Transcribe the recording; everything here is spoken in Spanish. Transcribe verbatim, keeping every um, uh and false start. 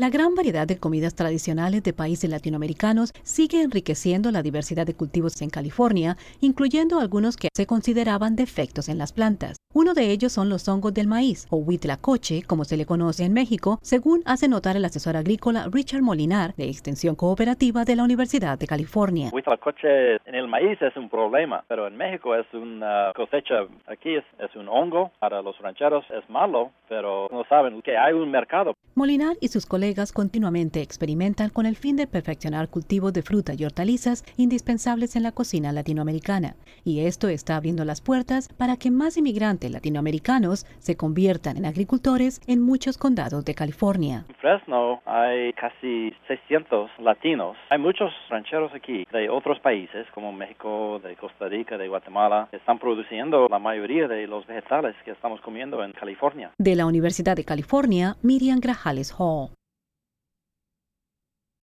La gran variedad de comidas tradicionales de países latinoamericanos sigue enriqueciendo la diversidad de cultivos en California, incluyendo algunos que se consideraban defectos en las plantas. Uno de ellos son los hongos del maíz, o huitlacoche, como se le conoce en México, según hace notar el asesor agrícola Richard Molinar, de Extensión Cooperativa de la Universidad de California. Huitlacoche en el maíz es un problema, pero en México es una cosecha, aquí es, es un hongo, para los rancheros es malo, pero no saben que hay un mercado. Molinar y sus colegas continuamente experimentan con el fin de perfeccionar cultivos de fruta y hortalizas indispensables en la cocina latinoamericana, y esto está abriendo las puertas para que más inmigrantes latinoamericanos se conviertan en agricultores en muchos condados de California. En Fresno hay casi seiscientos latinos. Hay muchos rancheros aquí de otros países como México, de Costa Rica, de Guatemala, que están produciendo la mayoría de los vegetales que estamos comiendo en California. De la Universidad de California, Miriam Grajales Hall.